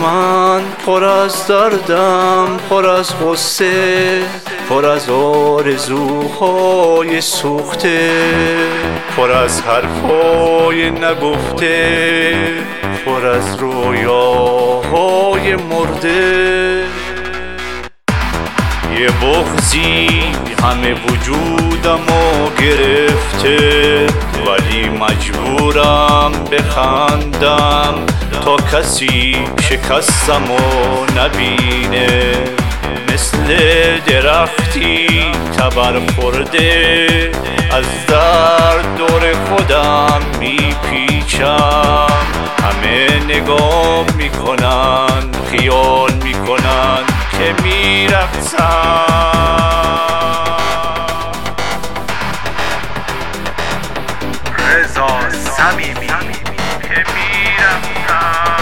من پر از دردم، پر از غصه، پر از آرزوهای سوخته، پر از حرفای نگفته، پر از رویاهای مرده. یه بغضی همه وجودمو گرفته، ولی مجبورم بخندم تا کسی شکستمو نبینه. مثل درختی تبر خورده، از درد دور خودم میپیچم. همه نگاه میکنن، خیال میکنن که میرقصم. رضا صمیمی که میرقصم.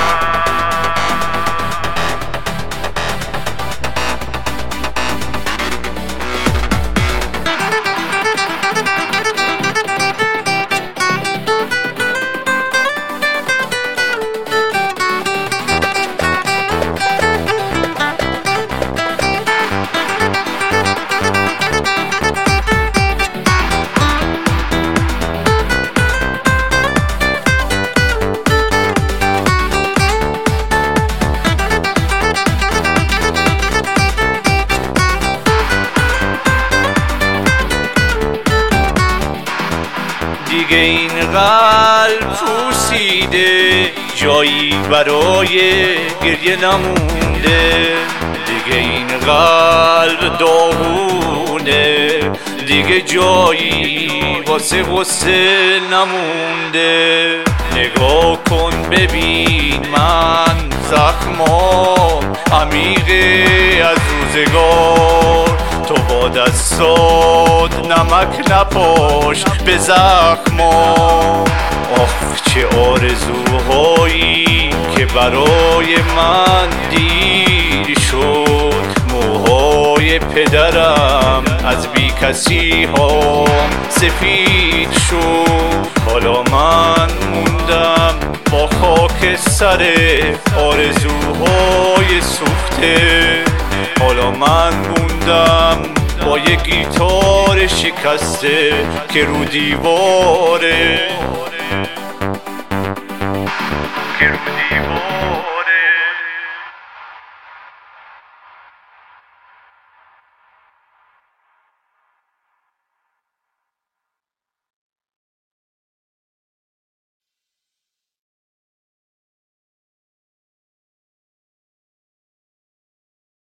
دیگه این قلب پوسیده، جایی برای گریه نمونده. دیگه این قلب داغونه، دیگه جایی واسه غصه نمونده. نگاه کن ببین من زخمام عمیقه از روزگار. تو با دستات نمک نپاش به زخمام. آخ چه آرزوهایی که برای من دیر شد. موهای پدرم از بی کسی هام سفید شد. حالا من موندم با خاک سر آرزوهای سوخته. حالا من موندم با یه گیتار شکسته که رو دیواره.